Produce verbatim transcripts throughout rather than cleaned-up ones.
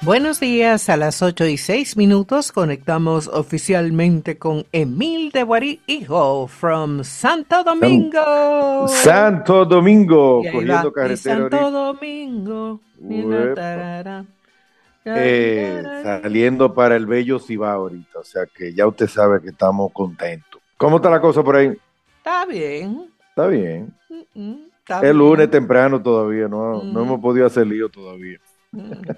Buenos días, a las ocho y seis minutos conectamos oficialmente con Emil de Guarí, hijo, from Santo San- Domingo. Santo Y Domingo, ahí cogiendo va, y carretera Santo ahorita. Domingo, y na Uepa. tarara, ya, Eh, yarara. saliendo para el bello Cibao ahorita, o sea que ya usted sabe que estamos contentos. ¿Cómo está la cosa por ahí? Está bien, Está bien. mm, mm, está Es lunes bien. temprano todavía, no, no hemos Mm, podido hacer lío todavía. mm.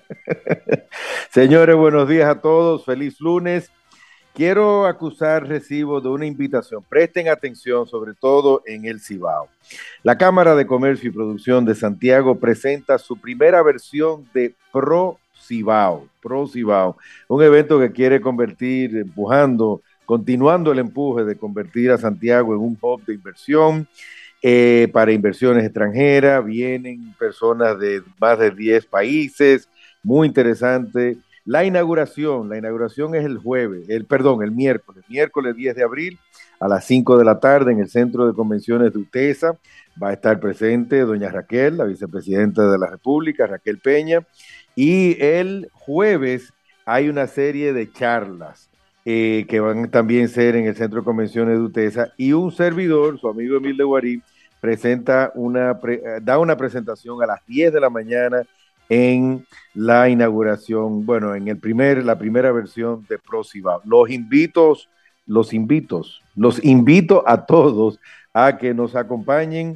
Señores, buenos días a todos, feliz lunes. Quiero acusar recibo de una invitación. Presten atención, sobre todo en el Cibao. La Cámara de Comercio y Producción de Santiago presenta su primera versión de Pro Cibao, Pro Cibao, un evento que quiere convertir, empujando, continuando el empuje de convertir a Santiago en un hub de inversión eh, para inversiones extranjeras. Vienen personas de más de diez países, muy interesante. La inauguración, la inauguración es el jueves, el perdón, el miércoles, miércoles diez de abril a las cinco de la tarde en el Centro de Convenciones de UTESA. Va a estar presente doña Raquel, la vicepresidenta de la República, Raquel Peña, y el jueves hay una serie de charlas eh, que van también a ser en el Centro de Convenciones de UTESA, y un servidor, su amigo Emil de Guarí, presenta una, pre, da una presentación a las diez de la mañana en la inauguración, bueno, en el primer, la primera versión de ProCibao. Los invito, los invito, los invito a todos a que nos acompañen.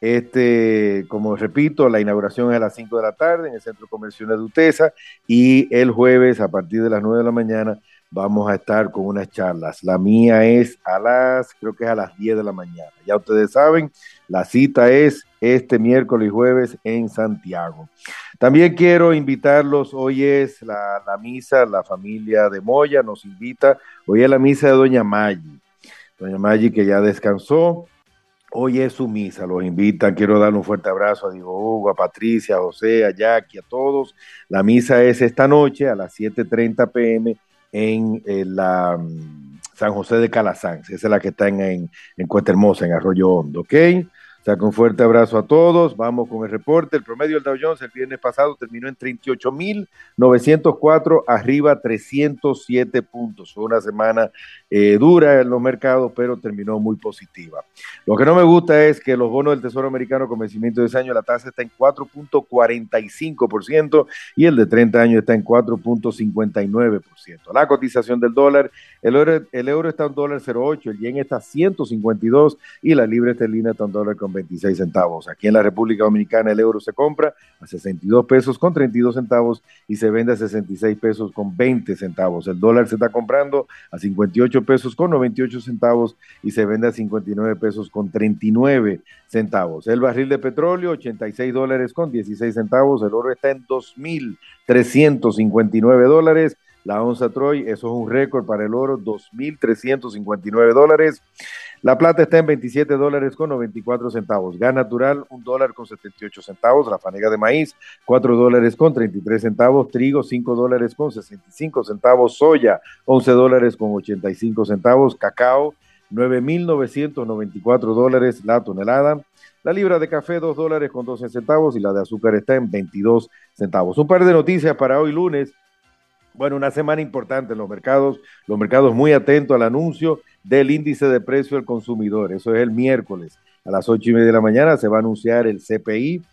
Este, como repito, la inauguración es a las cinco de la tarde en el Centro Comercial de Utesa, y el jueves a partir de las nueve de la mañana vamos a estar con unas charlas. La mía es a las, creo que es a las diez de la mañana. Ya ustedes saben, la cita es este miércoles y jueves en Santiago. También quiero invitarlos, hoy es la, la misa, la familia de Moya nos invita, hoy es la misa de Doña Maggi. Doña Maggi que ya descansó, hoy es su misa, los invitan, quiero darle un fuerte abrazo a Diego Hugo, a Patricia, a José, a Jackie, a todos. La misa es esta noche a las siete y treinta p m en, en la um, San José de Calasanz, esa es la que está en, en, en Cuesta en Arroyo Hondo, ¿ok? O sea, con fuerte abrazo a todos, vamos con el reporte. El promedio del Dow Jones el viernes pasado terminó en treinta y ocho mil novecientos cuatro, arriba trescientos siete puntos. Fue una semana eh, dura en los mercados, pero terminó muy positiva. Lo que no me gusta es que los bonos del Tesoro americano con vencimiento de ese año, la tasa está en cuatro punto cuarenta y cinco por ciento y el de treinta años está en cuatro punto cincuenta y nueve por ciento. La cotización del dólar, el euro, el euro está en dólar cero punto ocho, el yen está a ciento cincuenta y dos y la libra esterlina está en dólar con veintiséis centavos. Aquí en la República Dominicana el euro se compra a sesenta y dos pesos con treinta y dos centavos y se vende a sesenta y seis pesos con veinte centavos. El dólar se está comprando a cincuenta y ocho pesos con noventa y ocho centavos y se vende a cincuenta y nueve pesos con treinta y nueve centavos. El barril de petróleo, ochenta y seis dólares con dieciséis centavos. El oro está en dos mil trescientos cincuenta y nueve dólares. La onza Troy, eso es un récord para el oro, dos mil trescientos cincuenta y nueve dólares. La plata está en veintisiete dólares con noventa y cuatro centavos. Gas natural, un dólar con setenta y ocho centavos. La fanega de maíz, cuatro dólares con treinta y tres centavos. Trigo, cinco dólares con sesenta y cinco centavos. Soya, once dólares con ochenta y cinco centavos. Cacao, nueve mil novecientos noventa y cuatro dólares la tonelada. La libra de café, dos dólares con doce centavos. Y la de azúcar está en veintidós centavos. Un par de noticias para hoy lunes. Bueno, una semana importante en los mercados, los mercados muy atentos al anuncio del índice de precio del consumidor. Eso es el miércoles a las ocho y media de la mañana, se va a anunciar el C P I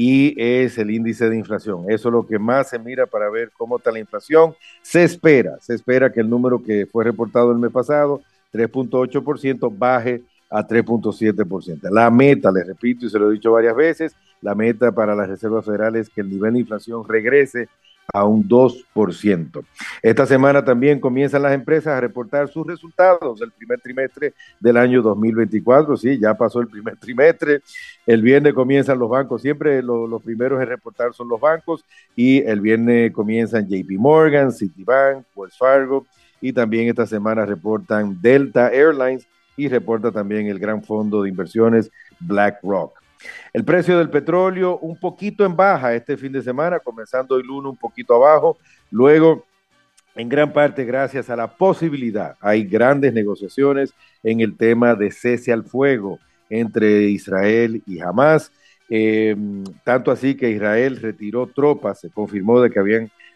y es el índice de inflación. Eso es lo que más se mira para ver cómo está la inflación. Se espera, se espera que el número que fue reportado el mes pasado, tres punto ocho por ciento, baje a tres punto siete por ciento. La meta, les repito y se lo he dicho varias veces, la meta para la Reserva Federal es que el nivel de inflación regrese a un dos por ciento. Esta semana también comienzan las empresas a reportar sus resultados del primer trimestre del año dos mil veinticuatro. Sí, ya pasó el primer trimestre. El viernes comienzan los bancos. Siempre lo, los primeros en reportar son los bancos. Y el viernes comienzan J P Morgan, Citibank, Wells Fargo. Y también esta semana reportan Delta Airlines y reporta también el gran fondo de inversiones BlackRock. El precio del petróleo un poquito en baja este fin de semana, comenzando hoy lunes un poquito abajo, luego en gran parte gracias a la posibilidad, hay grandes negociaciones en el tema de cese al fuego entre Israel y Hamas, eh, tanto así que Israel retiró tropas, se confirmó de que habían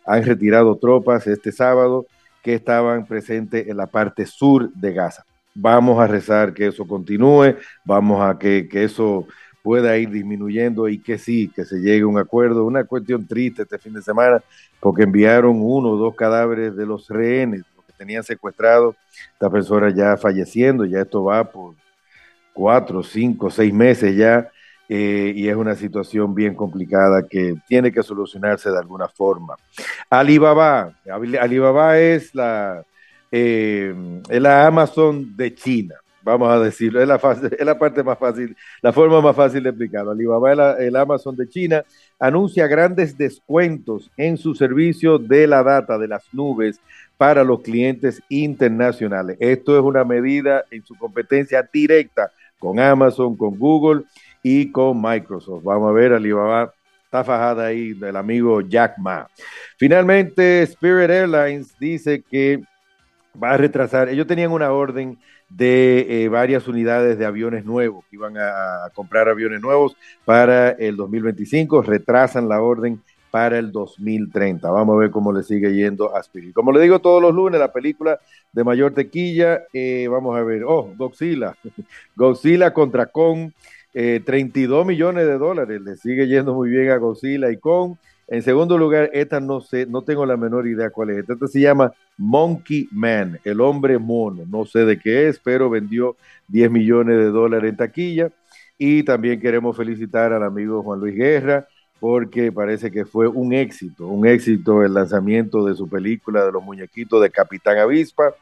han retirado tropas este sábado que estaban presentes en la parte sur de Gaza. Vamos a rezar que eso continúe, vamos a que, que eso pueda ir disminuyendo y que sí, que se llegue a un acuerdo. Una cuestión triste este fin de semana, porque enviaron uno o dos cadáveres de los rehenes, los que tenían secuestrados, esta persona ya falleciendo, ya esto va por cuatro, cinco, seis meses ya, eh, y es una situación bien complicada que tiene que solucionarse de alguna forma. Alibaba, Alibaba es la, eh, es la Amazon de China, vamos a decirlo, es la, fácil, es la parte más fácil, la forma más fácil de explicarlo. Alibaba es la, el Amazon de China, anuncia grandes descuentos en su servicio de la data de las nubes para los clientes internacionales. Esto es una medida en su competencia directa con Amazon, con Google y con Microsoft. Vamos a ver, Alibaba está fajada ahí del amigo Jack Ma. Finalmente, Spirit Airlines dice que va a retrasar, ellos tenían una orden de eh, varias unidades de aviones nuevos, que iban a, a comprar aviones nuevos para el dos mil veinticinco, retrasan la orden para el dos mil treinta. Vamos a ver cómo le sigue yendo a Spirit. Como le digo todos los lunes, la película de mayor tequilla, eh, vamos a ver, oh, Godzilla, Godzilla contra Kong, eh, treinta y dos millones de dólares, le sigue yendo muy bien a Godzilla y Kong. En segundo lugar, esta no sé, no tengo la menor idea cuál es. Esta se llama Monkey Man, el hombre mono. No sé de qué es, pero vendió diez millones de dólares en taquilla. Y también queremos felicitar al amigo Juan Luis Guerra, porque parece que fue un éxito, un éxito el lanzamiento de su película de los muñequitos de Capitán Avispa.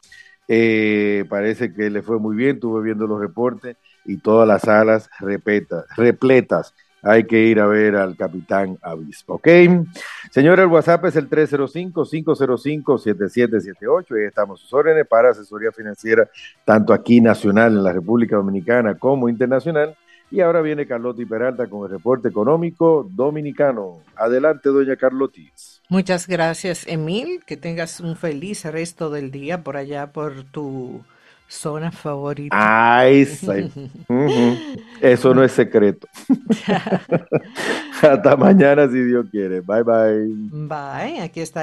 Eh, parece que le fue muy bien, estuve viendo los reportes y todas las salas repeta, repletas. Hay que ir a ver al Capitán Avispa, ¿ok? Señora, el WhatsApp es el tres cero cinco, cinco cero cinco, siete siete siete ocho y ahí estamos sus órdenes para asesoría financiera, tanto aquí nacional en la República Dominicana como internacional. Y ahora viene Carlotti Peralta con el reporte económico dominicano. Adelante, doña Carlotis. Muchas gracias, Emil. Que tengas un feliz resto del día por allá, por tu zona favorita. Ay, sí. Uh-huh. Eso no es secreto. Hasta mañana, si Dios quiere. Bye, bye. Bye. Aquí está.